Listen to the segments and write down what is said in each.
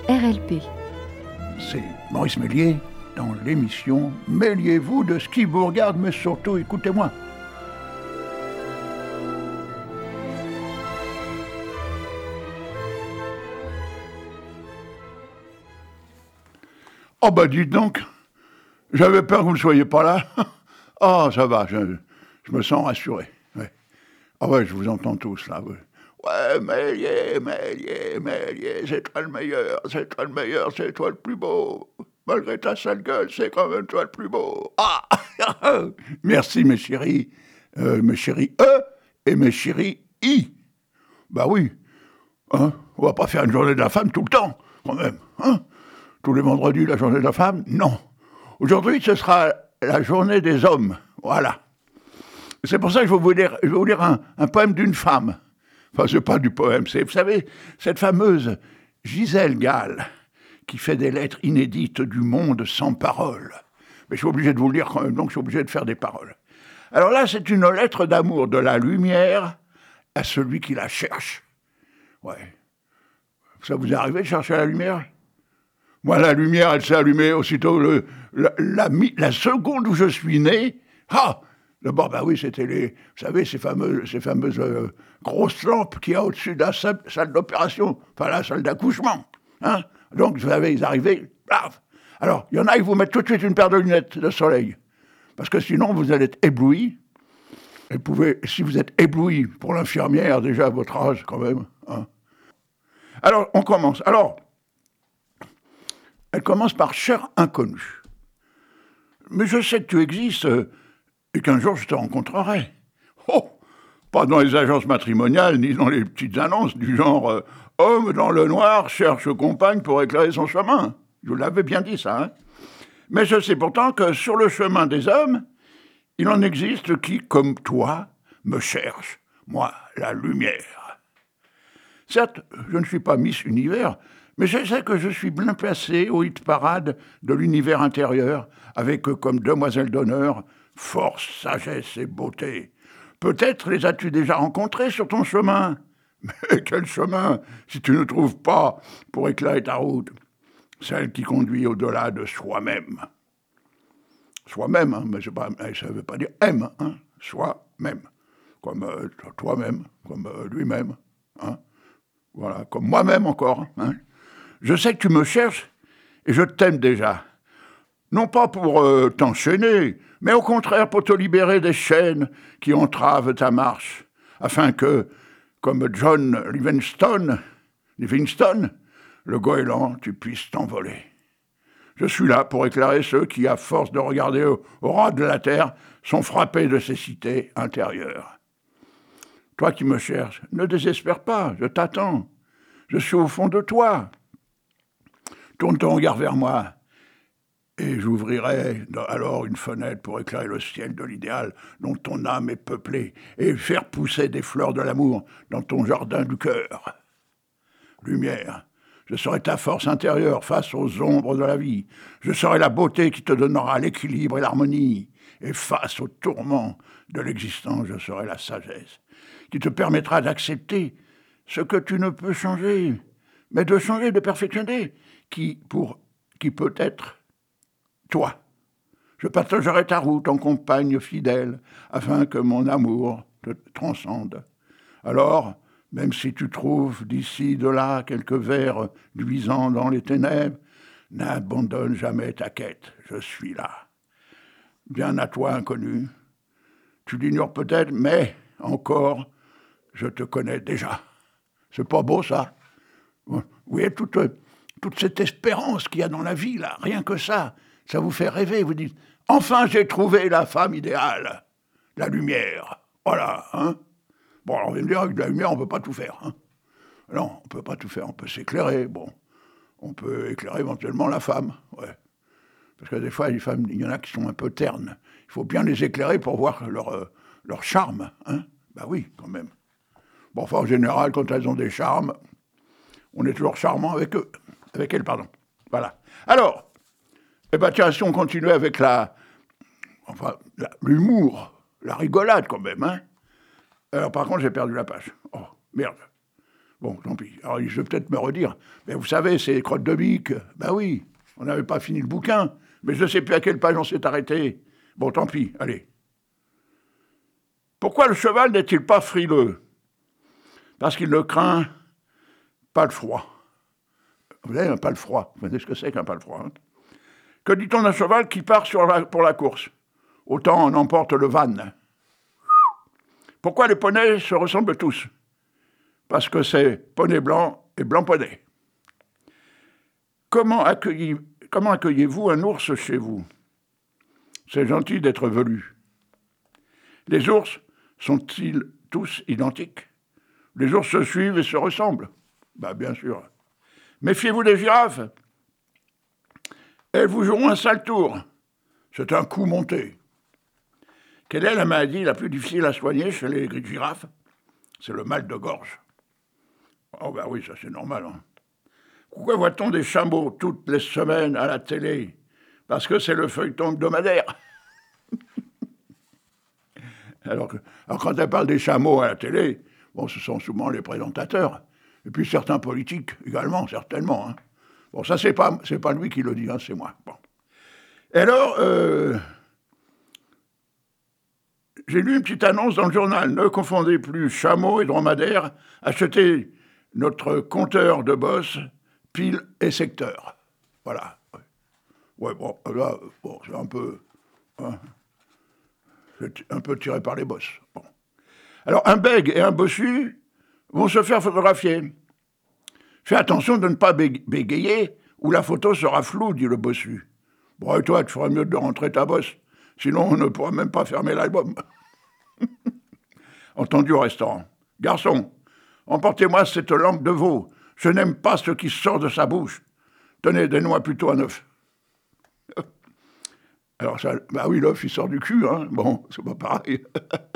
RLP. C'est Maurice Méliès dans l'émission « Mêliez-vous de ce qui vous regarde, mais surtout écoutez-moi ». Oh bah dites donc, j'avais peur que vous ne soyez pas là. Oh ça va, je me sens rassuré. Ouais. Ah ouais, je vous entends tous là. Ouais, Méliès, c'est toi le meilleur, c'est toi le plus beau. Malgré ta sale gueule, c'est quand même toi le plus beau. Ah merci mes chéris E et mes chéris I. Bah oui, hein, on va pas faire une journée de la femme tout le temps, quand même, hein. Tous les vendredis, la journée de la femme? Non. Aujourd'hui, ce sera la journée des hommes. Voilà. C'est pour ça que je vais vous lire un poème d'une femme. Enfin, c'est pas du poème, c'est, vous savez, cette fameuse Gisèle Gall, qui fait des lettres inédites du monde sans parole. Mais je suis obligé de vous le lire quand même, donc je suis obligé de faire des paroles. Alors là, c'est une lettre d'amour de la lumière à celui qui la cherche. Ouais. Ça vous est arrivé de chercher la lumière ? Moi, la lumière, elle s'est allumée aussitôt la seconde où je suis né. Ah! D'abord, bah oui, c'était vous savez, ces fameuses grosses lampes qu'il y a au-dessus de la salle d'opération, enfin la salle d'accouchement. Hein? Donc, vous savez, ils arrivaient, paf! Alors, il y en a qui vous mettent tout de suite une paire de lunettes de soleil, parce que sinon, vous allez être ébloui. Et si vous êtes ébloui pour l'infirmière, déjà à votre âge, quand même. Hein? Alors, on commence. Alors, elle commence par « cher inconnu ». Mais je sais que tu existes et qu'un jour je te rencontrerai. Oh, pas dans les agences matrimoniales ni dans les petites annonces du genre « homme dans le noir cherche compagne pour éclairer son chemin ». Je vous l'avais bien dit ça, hein. Mais je sais pourtant que sur le chemin des hommes, il en existe qui, comme toi, me cherchent, moi, la lumière. Certes, je ne suis pas Miss Univers, mais je sais que je suis bien placé au hit-parade de l'univers intérieur, avec comme demoiselle d'honneur, force, sagesse et beauté. Peut-être les as-tu déjà rencontrées sur ton chemin. Mais quel chemin, si tu ne trouves pas pour éclairer ta route, celle qui conduit au-delà de soi-même. Soi-même, hein, mais ça ne veut pas dire aime, hein, soi-même. Comme toi-même, comme lui-même, hein. Voilà, comme moi-même encore, hein. Je sais que tu me cherches et je t'aime déjà. Non pas pour t'enchaîner, mais au contraire pour te libérer des chaînes qui entravent ta marche, afin que, comme John Livingstone, le goéland, tu puisses t'envoler. Je suis là pour éclairer ceux qui, à force de regarder au ras de la terre, sont frappés de cécité intérieure. Toi qui me cherches, ne désespère pas, je t'attends. Je suis au fond de toi. Tourne ton regard vers moi, et j'ouvrirai alors une fenêtre pour éclairer le ciel de l'idéal dont ton âme est peuplée, et faire pousser des fleurs de l'amour dans ton jardin du cœur. Lumière, je serai ta force intérieure face aux ombres de la vie. Je serai la beauté qui te donnera l'équilibre et l'harmonie. Et face aux tourments de l'existence, je serai la sagesse qui te permettra d'accepter ce que tu ne peux changer, mais de changer, de perfectionner, qui peut être toi. Je partagerai ta route en compagne fidèle, afin que mon amour te transcende. Alors, même si tu trouves d'ici, de là, quelques vers luisants dans les ténèbres, n'abandonne jamais ta quête, je suis là. Bien à toi, inconnu. Tu l'ignores peut-être, mais encore, je te connais déjà. C'est pas beau, ça? Vous voyez toute cette espérance qu'il y a dans la vie, là, rien que ça vous fait rêver. Vous dites, enfin, j'ai trouvé la femme idéale, la lumière. Voilà, hein. Bon, alors on vient me dire, avec la lumière, on ne peut pas tout faire, hein. Non, on ne peut pas tout faire, on peut s'éclairer, bon. On peut éclairer éventuellement la femme, ouais. Parce que des fois, les femmes, il y en a qui sont un peu ternes. Il faut bien les éclairer pour voir leur charme, hein. Ben oui, quand même. Bon, enfin, en général, quand elles ont des charmes, on est toujours charmant avec elles, pardon. Voilà. Alors, eh ben tiens, si on continue avec l'humour, la rigolade quand même, hein. Alors, par contre, j'ai perdu la page. Oh, merde. Bon, tant pis. Alors, je vais peut-être me redire. Mais vous savez, c'est crottes de bique. Ben oui, on n'avait pas fini le bouquin. Mais je ne sais plus à quelle page on s'est arrêté. Bon, tant pis, allez. Pourquoi le cheval n'est-il pas frileux? Parce qu'il ne craint pas le froid. Vous savez, un palefroid. Vous savez ce que c'est qu'un palefroid, hein? Que dit-on d'un cheval qui part pour la course? Autant on emporte le van. Pourquoi les poneys se ressemblent tous? Parce que c'est poney blanc et blanc poney. Comment accueillez-vous un ours chez vous? C'est gentil d'être velu. Les ours sont-ils tous identiques? Les ours se suivent et se ressemblent. Ben, bien sûr. Méfiez-vous des girafes. Elles vous joueront un sale tour. C'est un coup monté. Quelle est la maladie la plus difficile à soigner chez les girafes? C'est le mal de gorge. Oh ben oui, ça c'est normal. Hein. Pourquoi voit-on des chameaux toutes les semaines à la télé? Parce que c'est le feuilleton hebdomadaire. Alors quand elle parle des chameaux à la télé, bon, ce sont souvent les présentateurs. Et puis certains politiques également, certainement. Hein. Bon, ça, c'est pas lui qui le dit, hein, c'est moi. Bon. Et alors, j'ai lu une petite annonce dans le journal. Ne confondez plus chameau et dromadaire. Achetez notre compteur de boss, pile et secteur. Voilà. Ouais, bon, là, bon, c'est un peu... Hein, c'est un peu tiré par les bosses. Bon. Alors, un bègue et un bossu vont se faire photographier. Fais attention de ne pas bégayer ou la photo sera floue, dit le bossu. Bon, et toi, tu ferais mieux de rentrer ta bosse, sinon on ne pourra même pas fermer l'album. Entendu au restaurant. Garçon, emportez-moi cette langue de veau. Je n'aime pas ce qui sort de sa bouche. Tenez, donne-moi plutôt un œuf. Alors ça, bah oui, l'œuf, il sort du cul, hein. Bon, c'est pas pareil.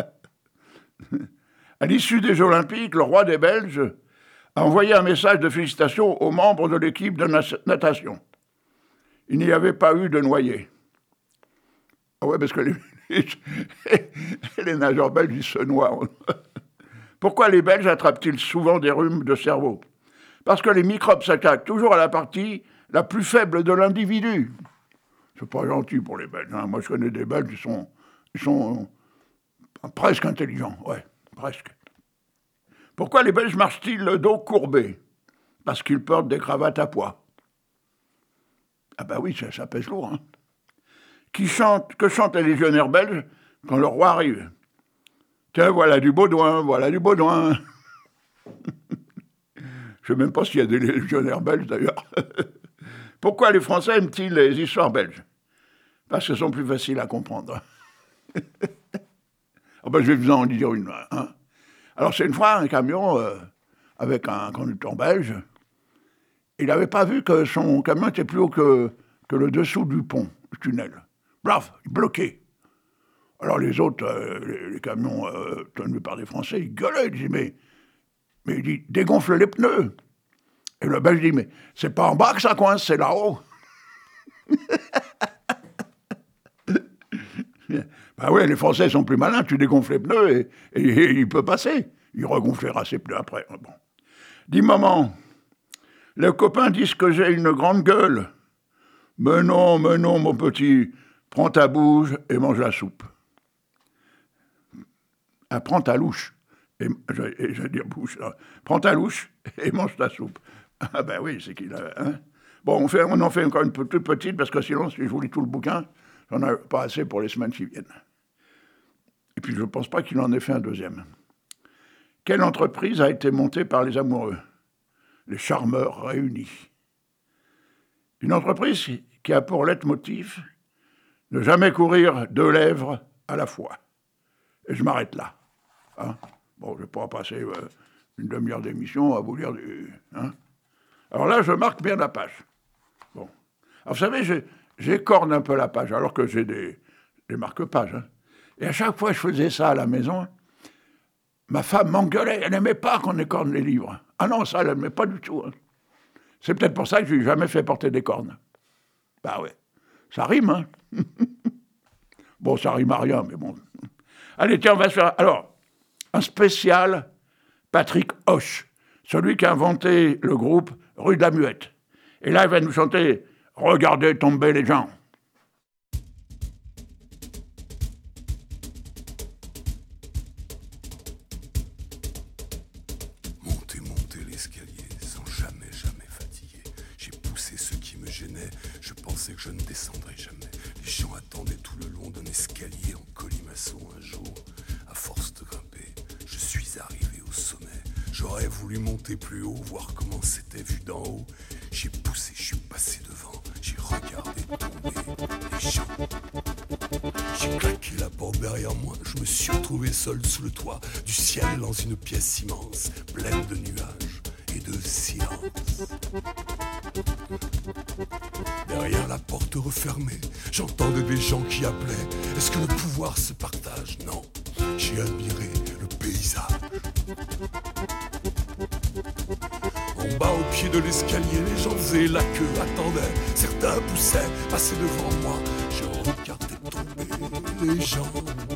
À l'issue des Jeux Olympiques, le roi des Belges a envoyé un message de félicitations aux membres de l'équipe de natation. Il n'y avait pas eu de noyés. Ah ouais, parce que les nageurs belges, ils se noient. Pourquoi les Belges attrapent-ils souvent des rhumes de cerveau? Parce que les microbes s'attaquent toujours à la partie la plus faible de l'individu. C'est pas gentil pour les Belges. Hein. Moi, je connais des Belges, ils sont presque intelligents. Ouais, presque. Pourquoi les Belges marchent-ils le dos courbé? Parce qu'ils portent des cravates à pois. Ah ben oui, ça pèse lourd. Hein. Que chantent les légionnaires belges quand le roi arrive? Tiens, voilà du Baudouin, voilà du Baudouin. Je ne sais même pas s'il y a des légionnaires belges, d'ailleurs. Pourquoi les Français aiment-ils les histoires belges? Parce qu'elles sont plus faciles à comprendre. Oh ben, je vais vous en dire une. Hein. Alors, c'est une fois un camion avec un conducteur belge. Il n'avait pas vu que son camion était plus haut que le dessous du pont, du tunnel. Bref, bloqué. Alors les autres, les camions tenus par des Français, ils gueulaient, ils disaient, mais il dit, dégonfle les pneus. Et le Belge dit, mais c'est pas en bas que ça coince, c'est là-haut. Ben oui, les Français sont plus malins, tu dégonfles les pneus et il peut passer. Il regonflera ses pneus après. Bon. Dis, maman, les copains disent que j'ai une grande gueule. Mais non, mon petit, prends ta bouche et mange la soupe. Ah, prends ta louche. Je vais dire bouche, là. Prends ta louche et mange ta soupe. Ah ben oui, c'est qu'il a... Hein. Bon, on en fait encore une toute petite, parce que sinon, si je vous lis tout le bouquin, j'en ai pas assez pour les semaines qui viennent. Et puis, je ne pense pas qu'il en ait fait un deuxième. Quelle entreprise a été montée par les amoureux? Les charmeurs réunis. Une entreprise qui a pour leitmotiv ne jamais courir 2 lèvres à la fois. Et je m'arrête là. Hein. Bon, je ne vais pas passer une demi-heure d'émission à vous lire du... Hein. Alors là, je marque bien la page. Bon. Alors, vous savez, j'écorne un peu la page, alors que j'ai des marque-pages. Hein. Et à chaque fois que je faisais ça à la maison, ma femme m'engueulait. Elle n'aimait pas qu'on écorne les livres. Ah non, ça, elle n'aimait pas du tout. Hein. C'est peut-être pour ça que je lui ai jamais fait porter des cornes. Bah ouais, ça rime, hein. Bon, ça rime à rien, mais bon. Allez, tiens, on va se faire... Alors, un spécial Patrick Hoche. celui qui a inventé le groupe Rue de la Muette. Et là, il va nous chanter « Regardez tomber les gens ». Monter l'escalier sans jamais fatiguer. J'ai poussé ce qui me gênait, je pensais que je ne descendrais jamais. Les gens attendaient tout le long d'un escalier en colimaçon un jour. À force de grimper, je suis arrivé au sommet. J'aurais voulu monter plus haut, voir comment c'était vu d'en haut. J'ai poussé, je suis passé devant, j'ai regardé tomber les gens. J'ai claqué la porte derrière moi, je me suis retrouvé seul sous le toit du ciel dans une pièce immense, pleine de nuages et de silence. Derrière la porte refermée, j'entendais des gens qui appelaient. Est-ce que le pouvoir se partage? Non, j'ai admiré le paysage. En bas au pied de l'escalier, les gens faisaient la queue, attendaient. Certains poussaient, passaient devant moi. Je regardais tomber les gens.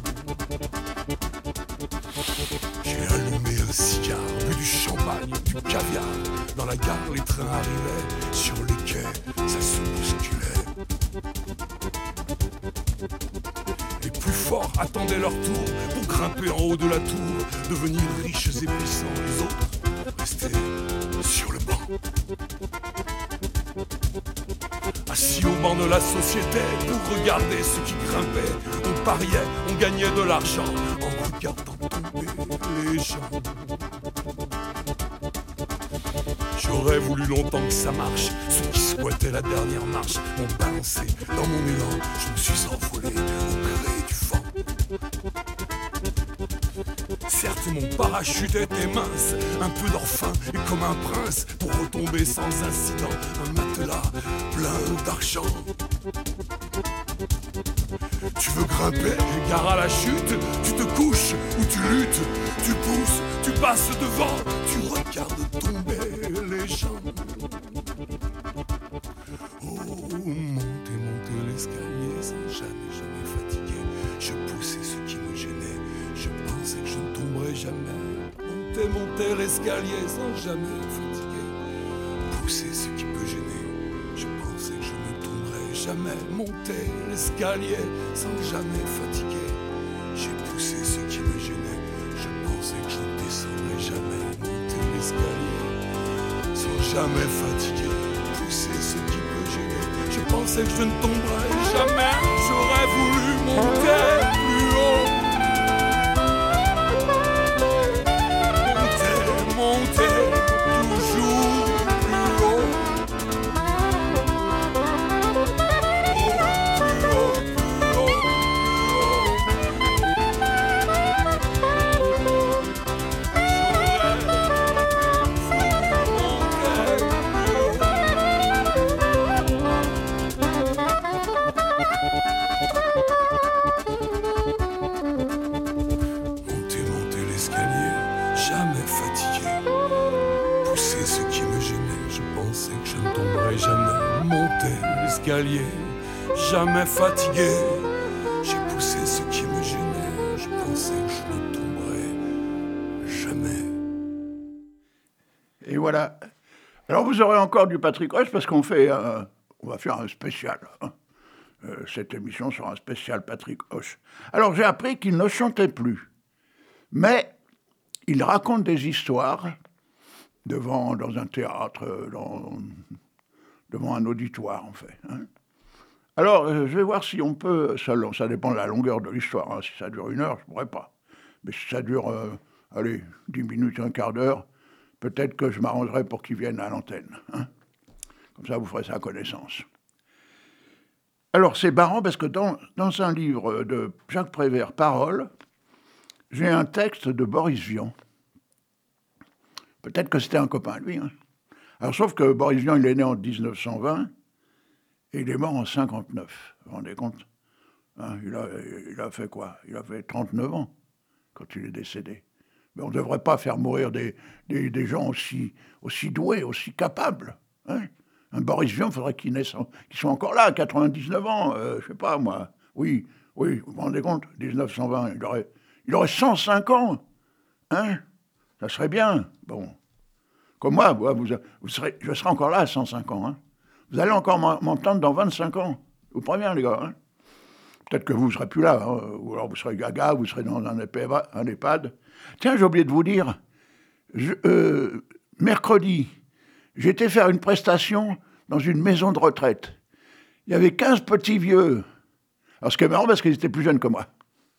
J'ai allumé un cigare, bu du champagne, du caviar. Dans la gare, les trains arrivaient. Sur les quais, ça se bousculait. Les plus forts attendaient leur tour pour grimper en haut de la tour, devenir riches et puissants. Les autres restaient sur le banc. Assis au banc de la société pour regarder ceux qui grimpaient. On pariait, on gagnait de l'argent en regardant tomber les gens. J'aurais voulu longtemps que ça marche. Ceux qui squattaient la dernière marche m'ont balancé dans mon élan. Je me suis envolé au gré du vent. Certes, mon parachute était mince, un peu d'orphin et comme un prince, pour retomber sans incident, un matelas plein d'argent. Tu veux grimper, gare à la chute, tu te couches ou tu luttes, tu pousses, tu passes devant, tu regardes tomber les gens. Oh, monter l'escalier sans jamais fatigué. Je poussais ce qui me gênait, je pensais que je ne tomberais jamais. Monter l'escalier sans jamais fatigué. Pousser ce qui me gênait, je pensais que je ne tomberais jamais. Monter l'escalier sans jamais fatigué. J'ai poussé ce qui me gênait, je pensais que je ne descendrais jamais. Monter l'escalier sans jamais fatigué. Pousser ce qui me gênait, je pensais que je ne tomberais jamais. J'aurais voulu monter plus haut. Monter toujours plus haut. Plus haut, plus haut, monter l'escalier, jamais fatigué. Pousser ce qui me gênait, je pensais que je ne tomberais jamais. Monter l'escalier, jamais fatigué. J'ai poussé ce qui me gênait, je pensais que je ne tomberais jamais. Et voilà. Alors vous aurez encore du Patrick Hoche parce qu'on va faire un spécial. Cette émission sera un spécial Patrick Hoche. Alors j'ai appris qu'il ne chantait plus, mais il raconte des histoires dans un théâtre, devant un auditoire en fait. Alors je vais voir si on peut, ça dépend de la longueur de l'histoire, si ça dure 1 heure, je ne pourrais pas. Mais si ça dure, 10 minutes, un quart d'heure, peut-être que je m'arrangerai pour qu'il vienne à l'antenne. Comme ça, vous ferez sa connaissance. Alors, c'est marrant parce que dans un livre de Jacques Prévert, Paroles, j'ai un texte de Boris Vian. Peut-être que c'était un copain, lui. Alors, sauf que Boris Vian, il est né en 1920 et il est mort en 59. Vous vous rendez compte? Il a fait quoi? Il a fait 39 ans quand il est décédé. Mais on ne devrait pas faire mourir des gens aussi doués, aussi capables. Un Boris Vian, il faudrait qu'il soit encore là, à 99 ans, je sais pas moi. Oui, vous vous rendez compte, 1920, il aurait 105 ans. Ça serait bien. Bon. Comme moi, je serai encore là à 105 ans. Hein. Vous allez encore m'entendre dans 25 ans. Vous préviens, les gars. Hein. Peut-être que vous ne serez plus là. Hein. Ou alors vous serez gaga, vous serez dans un EHPAD. Tiens, j'ai oublié de vous dire. Mercredi, j'étais faire une prestation dans une maison de retraite. Il y avait 15 petits vieux. Alors, ce qui est marrant, parce qu'ils étaient plus jeunes que moi.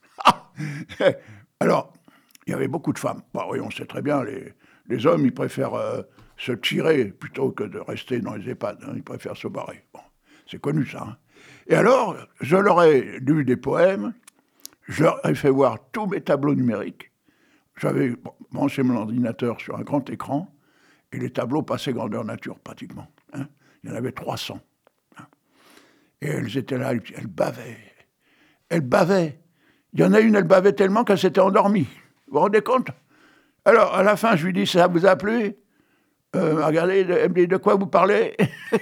Alors, il y avait beaucoup de femmes. Bon, oui, on sait très bien, les hommes, ils préfèrent se tirer plutôt que de rester dans les EHPAD. Hein, ils préfèrent se barrer. Bon, c'est connu, ça. Hein. Et alors, je leur ai lu des poèmes, je leur ai fait voir tous mes tableaux numériques. J'avais branché mon ordinateur sur un grand écran, et les tableaux passaient grandeur nature, pratiquement. Hein. Il y en avait 300. Hein. Et elles étaient là, elles bavaient. Elles bavaient. Il y en a une, elle bavait tellement qu'elle s'était endormie. Vous vous rendez compte? Alors, à la fin, je lui dis, ça vous a plu? Regardez, elle me dit, de quoi vous parlez?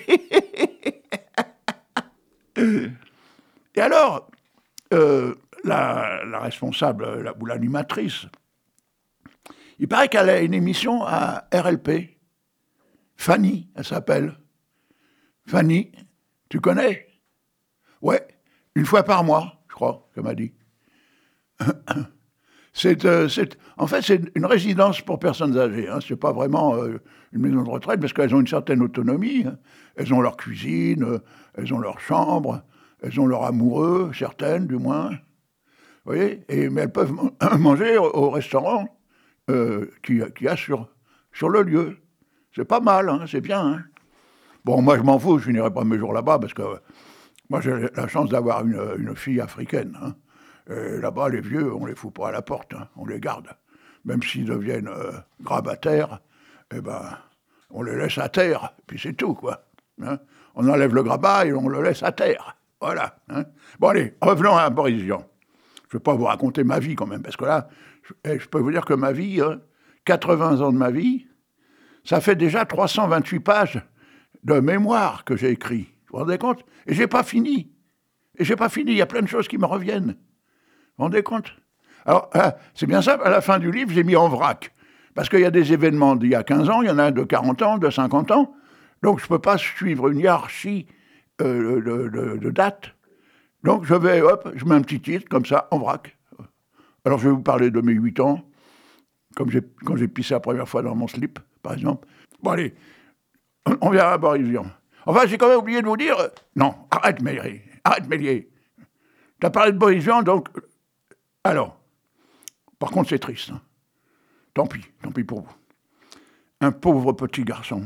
Et alors, la responsable, ou l'animatrice, il paraît qu'elle a une émission à RLP. Fanny, elle s'appelle. Fanny, tu connais? Ouais, une fois par mois, je crois, qu'elle m'a dit. En fait, c'est une résidence pour personnes âgées. Hein. Ce n'est pas vraiment une maison de retraite, parce qu'elles ont une certaine autonomie. Hein. Elles ont leur cuisine, elles ont leur chambre, elles ont leur amoureux, certaines du moins. Vous voyez? Mais elles peuvent manger au restaurant qu'il y a sur le lieu. C'est pas mal, hein, c'est bien. Hein. Bon, moi, je m'en fous, je n'irai pas mes jours là-bas, parce que moi, j'ai la chance d'avoir une fille africaine. Hein. Et là-bas, les vieux, on les fout pas à la porte, hein, on les garde. Même s'ils deviennent grabataires, eh ben, on les laisse à terre, puis c'est tout, quoi. Hein. On enlève le grabat et on le laisse à terre. Voilà. Hein. Bon, allez, revenons à Boris Vian. Je ne vais pas vous raconter ma vie, quand même, parce que là, je peux vous dire que ma vie, 80 ans de ma vie, ça fait déjà 328 pages de mémoire que j'ai écrit. Vous vous rendez compte? Et j'ai pas fini. Il y a plein de choses qui me reviennent. Vous vous rendez compte? Alors, c'est bien simple, à la fin du livre, j'ai mis en vrac. Parce qu'il y a des événements d'il y a 15 ans, il y en a de 40 ans, de 50 ans. Donc, je ne peux pas suivre une hiérarchie de date. Donc, je mets un petit titre, comme ça, en vrac. Alors, je vais vous parler de mes 8 ans, quand j'ai pissé la première fois dans mon slip, par exemple. Bon, allez, on verra à Boris Vian. Enfin, j'ai quand même oublié de vous dire... Non, arrête, Méliès. Tu as parlé de Boris Vian, donc... Alors, par contre, c'est triste. Hein. Tant pis pour vous. Un pauvre petit garçon.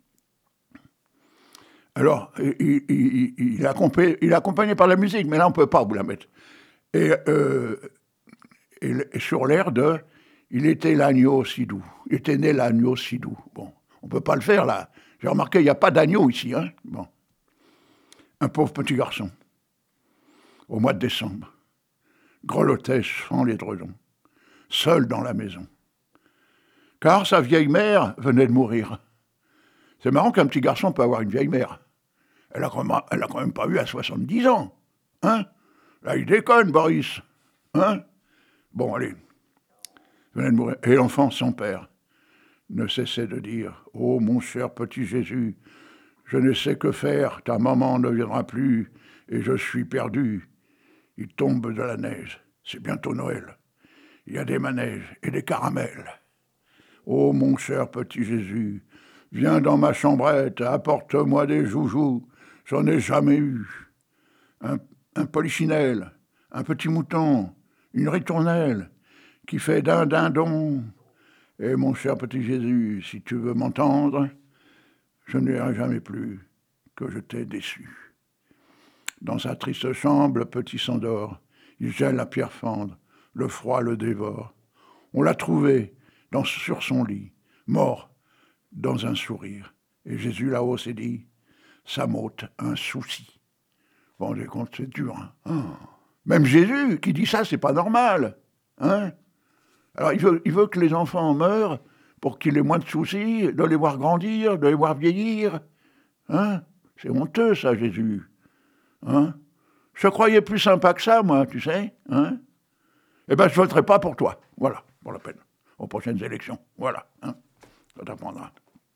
Alors, il est accompagné par la musique, mais là, on ne peut pas vous la mettre. Et sur l'air de... Il était l'agneau si doux. Il était né l'agneau si doux. Bon, on ne peut pas le faire, là. J'ai remarqué, il n'y a pas d'agneau ici. Hein. Bon. Un pauvre petit garçon. Au mois de décembre. Grelottait sans l'édredon. Seul dans la maison. Car sa vieille mère venait de mourir. C'est marrant qu'un petit garçon peut avoir une vieille mère. Elle a quand même pas eu à 70 ans. Hein? Là, il déconne, Boris. Hein? Bon, allez. Venait de mourir. Et l'enfant, son père, ne cessait de dire « Oh, mon cher petit Jésus, je ne sais que faire, ta maman ne viendra plus, et je suis perdu. Il tombe de la neige, c'est bientôt Noël. Il y a des manèges et des caramels. Oh, mon cher petit Jésus, viens dans ma chambrette, apporte-moi des joujoux, j'en ai jamais eu. Un polichinelle, un petit mouton, une ritournelle, qui fait d'un dindon. Et mon cher petit Jésus, si tu veux m'entendre, je ne dirai jamais plus que je t'ai déçu. » Dans sa triste chambre, le petit s'endort. Il gèle la pierre fendre, le froid le dévore. On l'a trouvé sur son lit, mort dans un sourire. Et Jésus là-haut s'est dit, ça m'ôte un souci. Vous vous rendez compte, c'est dur. Hein. Même Jésus qui dit ça, c'est pas normal. Hein. Alors il veut que les enfants meurent pour qu'il ait moins de soucis, de les voir grandir, de les voir vieillir. Hein. C'est honteux ça, Jésus. Hein? Je croyais plus sympa que ça, moi, tu sais. Hein? Eh bien, je ne voterai pas pour toi. Voilà, pour la peine. Aux prochaines élections. Voilà. Hein? Ça t'apprendra.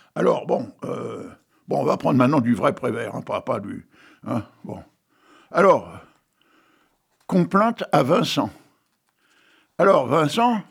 Alors, bon, on va prendre maintenant du vrai Prévert, hein, pas du... Hein, bon. Alors, complainte à Vincent. Alors, Vincent,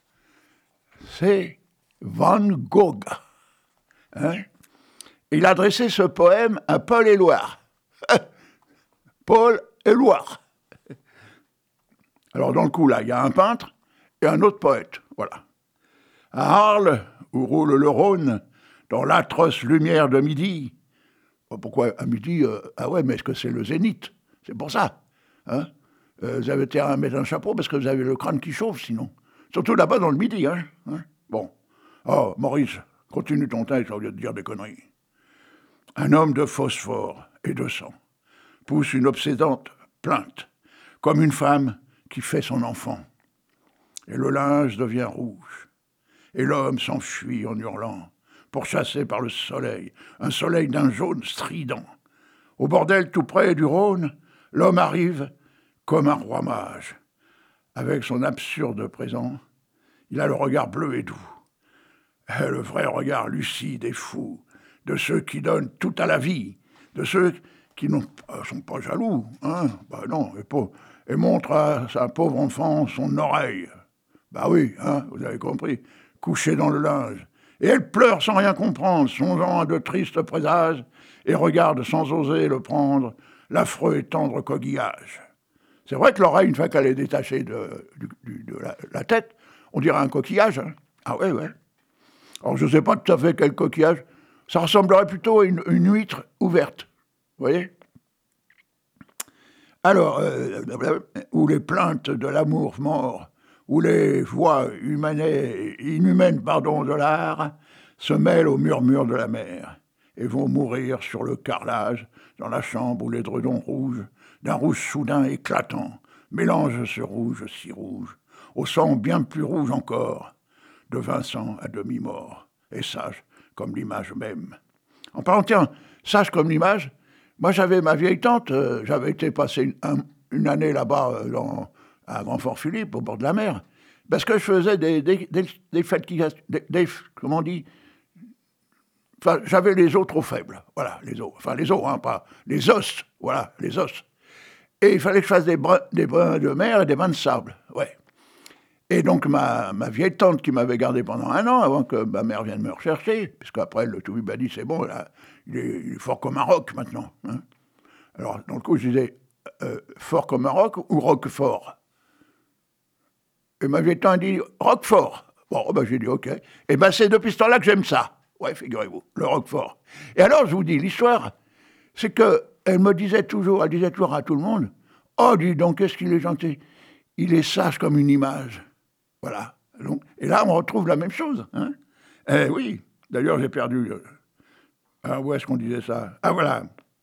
c'est Van Gogh. Hein? Il a adressé ce poème à Paul Éluard. Paul Éluard. Alors, dans le coup, là, il y a un peintre et un autre poète. Voilà. À Arles, où roule le Rhône, dans l'atroce lumière de midi. Pourquoi à midi Ah ouais, mais est-ce que c'est le zénith? C'est pour ça. Hein, vous avez intérêt à mettre un chapeau parce que vous avez le crâne qui chauffe, sinon. Surtout là-bas dans le midi. Hein. Bon. Oh, Maurice, continue ton texte au lieu de dire des conneries. Un homme de phosphore et de sang pousse une obsédante plainte, comme une femme qui fait son enfant. Et le linge devient rouge. Et l'homme s'enfuit en hurlant, pourchassé par le soleil, un soleil d'un jaune strident. Au bordel tout près du Rhône, l'homme arrive comme un roi mage. Avec son absurde présent, il a le regard bleu et doux. Le vrai regard lucide et fou de ceux qui donnent tout à la vie, de ceux qui ne sont pas jaloux, hein, non, et montre à sa pauvre enfant son oreille. Oui, hein, vous avez compris, couché dans le linge. Et elle pleure sans rien comprendre, songeant à de tristes présages, et regarde sans oser le prendre, l'affreux et tendre coquillage. C'est vrai que l'oreille, une fois qu'elle est détachée de la tête, on dirait un coquillage. Hein. Ah ouais. Alors je ne sais pas tout à fait quel coquillage. Ça ressemblerait plutôt à une huître ouverte. Vous voyez ? Alors, où les plaintes de l'amour mort, où les voix inhumaines de l'art se mêlent au murmure de la mer et vont mourir sur le carrelage dans la chambre où les dredons rouges, d'un rouge soudain éclatant, mélangent ce rouge si rouge, au sang bien plus rouge encore, de Vincent à demi-mort, et sage comme l'image même. En parlant, tiens, sage comme l'image, moi j'avais ma vieille tante, j'avais été passer une année là-bas à Grand-Fort-Philippe, au bord de la mer, parce que je faisais des fatigations, comment on dit, enfin, j'avais les os trop faibles, voilà, les os, hein, pas les os, voilà, les os. Et il fallait que je fasse des brins de mer et des brins de sable, ouais. Et donc ma vieille tante qui m'avait gardé pendant 1 an, avant que ma mère vienne me rechercher, puisqu'après le tout m'a dit, c'est bon, là, il est fort comme un roc maintenant. Hein. Alors, dans le coup, je disais, fort comme un roc ou roquefort? Et ma vieille tante dit, roquefort. Bon, j'ai dit, ok. Et c'est depuis ce temps-là que j'aime ça. Ouais, figurez-vous, le roquefort. Et alors, je vous dis, l'histoire, c'est qu'elle me disait toujours, elle disait toujours à tout le monde, oh, dis donc, qu'est-ce qu'il est gentil. Il est sage comme une image. Voilà. Donc, et là, on retrouve la même chose. Hein. Oui, d'ailleurs, j'ai perdu. Où est-ce qu'on disait ça? Ah, voilà.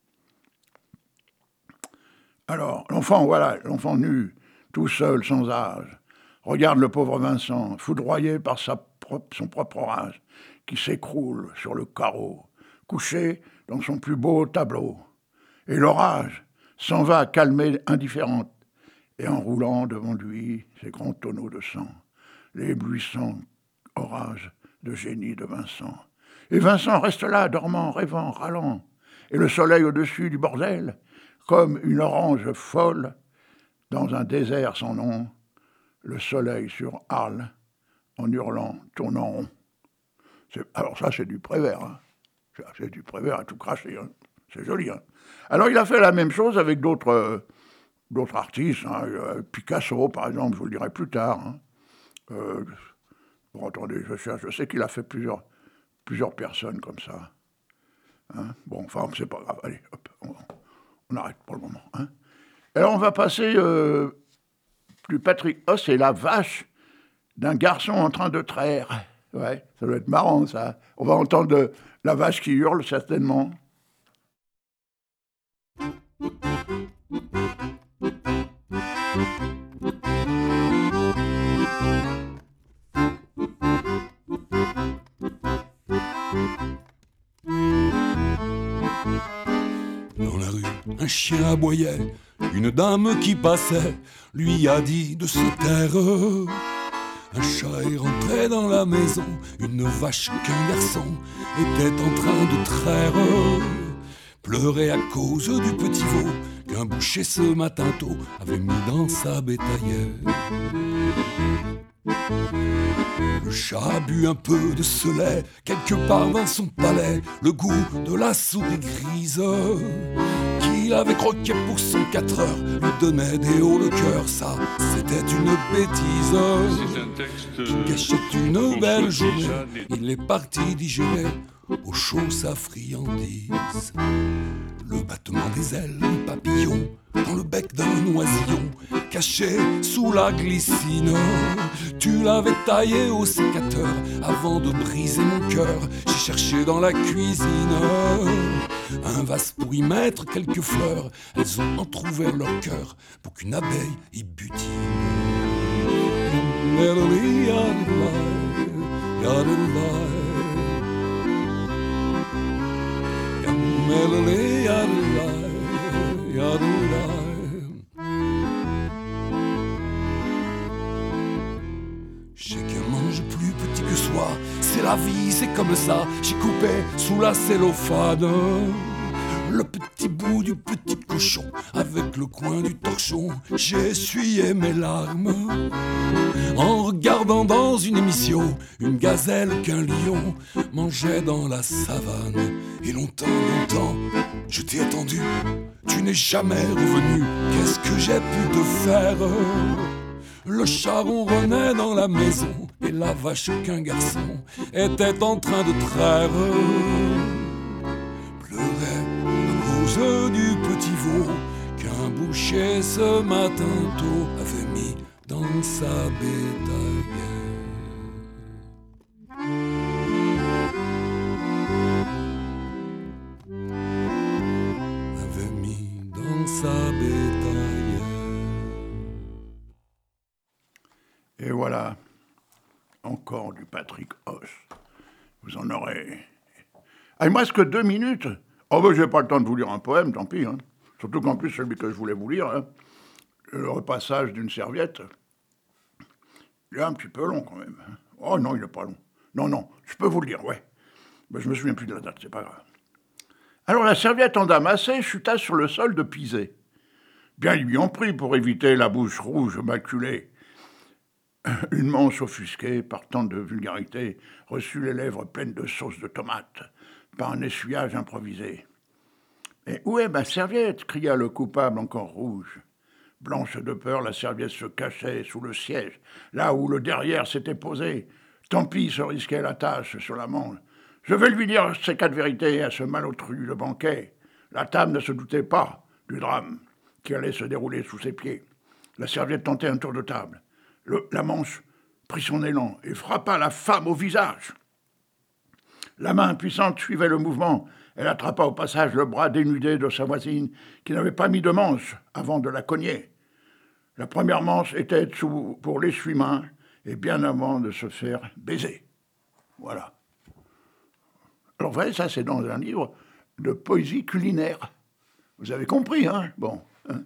Alors, l'enfant nu, tout seul, sans âge, regarde le pauvre Vincent, foudroyé par son propre orage, qui s'écroule sur le carreau, couché dans son plus beau tableau. Et l'orage s'en va calmer indifférente, et en roulant devant lui ses grands tonneaux de sang, l'éblouissant orage de génie de Vincent. Et Vincent reste là, dormant, rêvant, râlant, et le soleil au-dessus du bordel, comme une orange folle, dans un désert sans nom, le soleil sur Arles, en hurlant, tournant rond. Alors ça, c'est du Prévert. Hein. C'est du Prévert à tout cracher. Hein. C'est joli. Hein. Alors il a fait la même chose avec d'autres artistes. Hein. Picasso, par exemple, je vous le dirai plus tard. Hein. Bon, attendez, je cherche. Je sais qu'il a fait plusieurs personnes comme ça. Hein. Bon, enfin, c'est pas grave. Allez, hop, on arrête pour le moment. Hein. Alors on va passer plus Patrick. Oh, c'est la vache d'un garçon en train de traire. Ouais, ça doit être marrant, ça. On va entendre la vache qui hurle, certainement. Dans la rue, un chien aboyait. Une dame qui passait lui a dit de se taire. Un chat est rentré dans la maison, une vache qu'un garçon était en train de traire. Pleurait à cause du petit veau qu'un boucher ce matin tôt avait mis dans sa bétaillère. Le chat a bu un peu de ce lait quelque part dans son palais, le goût de la souris grise qu'il avait croqué pour son 4 heures lui donnait des hauts le cœur. Ça, c'était une bêtise. C'est un texte Qui cachait une belle journée. Il est parti digérer au chaud sa friandise. Le battement des ailes du papillon dans le bec d'un oisillon caché sous la glycine. Tu l'avais taillé au sécateur avant de briser mon cœur. J'ai cherché dans la cuisine un vase pour y mettre quelques fleurs. Elles ont entrouvert leur cœur pour qu'une abeille y butine. Melody, chacun mange plus petit que soi, c'est la vie, c'est comme ça. J'ai coupé sous la cellophane le petit bout du petit cochon avec le coin du torchon. J'ai essuyé mes larmes en regardant dans une émission une gazelle qu'un lion mangeait dans la savane. Et longtemps, longtemps, je t'ai attendu, tu n'es jamais revenu. Qu'est-ce que j'ai pu te faire? Le chat ronronnait dans la maison et la vache qu'un garçon était en train de traire. Pleurait à cause du petit veau qu'un boucher ce matin tôt avait mis dans sa bétaillère. Avait mis dans sa bétaillère. Et voilà, encore du Patrick Hoss. Vous en aurez... Ah, il me reste que 2 minutes. Oh ben, j'ai pas le temps de vous lire un poème, tant pis. Hein. Surtout qu'en plus, celui que je voulais vous lire, hein, le repassage d'une serviette, il est un petit peu long quand même. Hein. Oh non, il n'est pas long. Non, je peux vous le lire, ouais. Ben, je me souviens plus de la date, c'est pas grave. Alors la serviette endamassée chuta sur le sol de Pisé. Bien, ils lui ont pris pour éviter la bouche rouge maculée. Une manche offusquée, par tant de vulgarité, reçut les lèvres pleines de sauce de tomate, par un essuyage improvisé. « Et où est ma serviette » cria le coupable encore rouge. Blanche de peur, la serviette se cachait sous le siège, là où le derrière s'était posé. Tant pis se risquait la tâche sur la manche. Je vais lui dire ces 4 vérités à ce malotru de banquet. La table ne se doutait pas du drame qui allait se dérouler sous ses pieds. La serviette tentait un tour de table. La manche prit son élan et frappa la femme au visage. La main puissante suivait le mouvement. Elle attrapa au passage le bras dénudé de sa voisine qui n'avait pas mis de manche avant de la cogner. La première manche était pour l'essuie-main et bien avant de se faire baiser. Voilà. Alors, vous voyez, ça, c'est dans un livre de poésie culinaire. Vous avez compris, hein? Bon. Hein.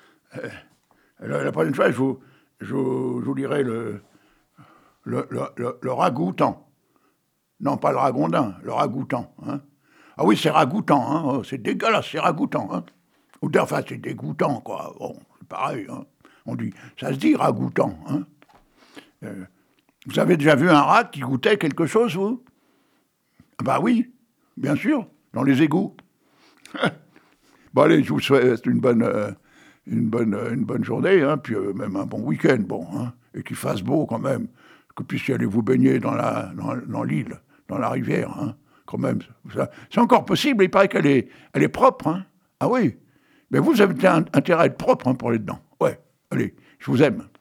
La prochaine fois, je vous lirai le ragoutant. Non, pas le ragondin, le ragoutant. Hein. Ah oui, c'est ragoûtant, hein. Oh, c'est dégueulasse, c'est ragoûtant. Hein. Enfin, c'est dégoûtant, quoi. Bon, c'est pareil. Hein. On dit, ça se dit ragoûtant. Hein. Vous avez déjà vu un rat qui goûtait quelque chose, vous? Bah oui, bien sûr, dans les égouts. Bon, allez, je vous souhaite une bonne journée, hein, puis même un bon week-end, bon, hein, et qu'il fasse beau quand même, que vous puissiez aller vous baigner dans l'île, dans la rivière, hein, quand même. C'est encore possible, il paraît qu'elle est propre, hein. Ah oui, mais vous avez intérêt à être propre, hein, pour aller dedans. Ouais, allez, je vous aime.